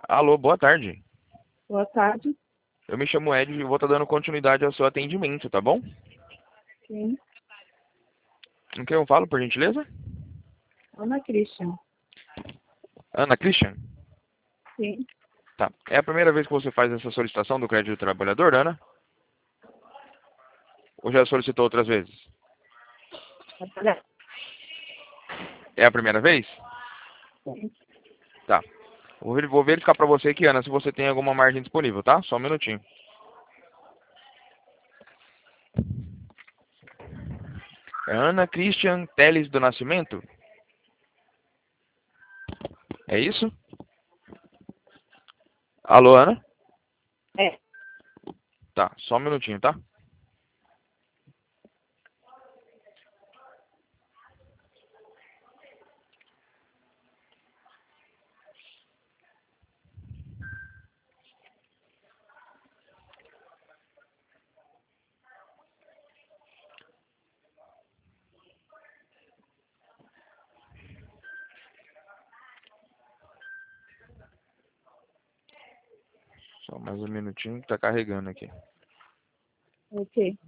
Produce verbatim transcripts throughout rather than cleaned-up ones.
Alô, boa tarde. Boa tarde. Eu me chamo Ed e vou estar dando continuidade ao seu atendimento, tá bom? Sim. Com quem eu falo, por gentileza? Ana Christian. Ana Christian? Sim. Tá. É a primeira vez que você faz essa solicitação do crédito do trabalhador, Ana? Ou já solicitou outras vezes? Trabalhar. É a primeira vez? Sim. Tá. Vou ver- vou verificar pra você aqui, Ana, se você tem alguma margem disponível, tá? Só um minutinho. É Ana Christian Teles do Nascimento? É isso? Alô, Ana? É. Tá, só um minutinho, tá? Só mais um minutinho que tá carregando aqui. Ok.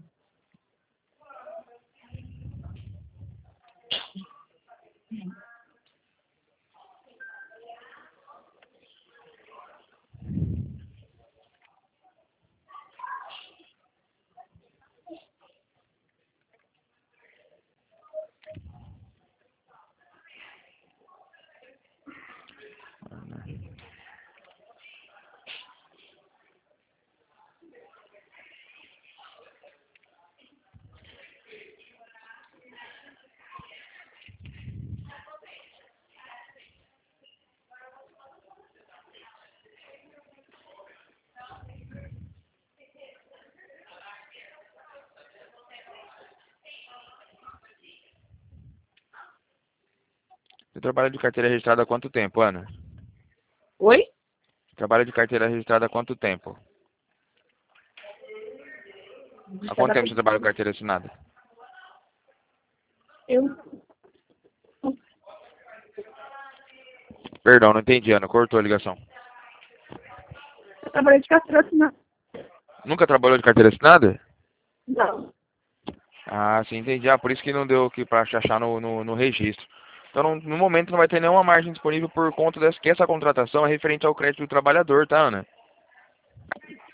Você trabalha de carteira registrada há quanto tempo, Ana? Oi? Trabalha de carteira registrada há quanto tempo? Há quanto Cada tempo você trabalha com pessoa. carteira assinada? Eu, Perdão, não entendi, Ana. Cortou a ligação. eu trabalhei de carteira assinada. Nunca trabalhou de carteira assinada? Não. Ah, sim, entendi. Ah, por isso que não deu aqui pra achar no, no, no registro. Então, não- no momento, não vai ter nenhuma margem disponível por conta dessa, que essa contratação é referente ao crédito do trabalhador, tá, Ana?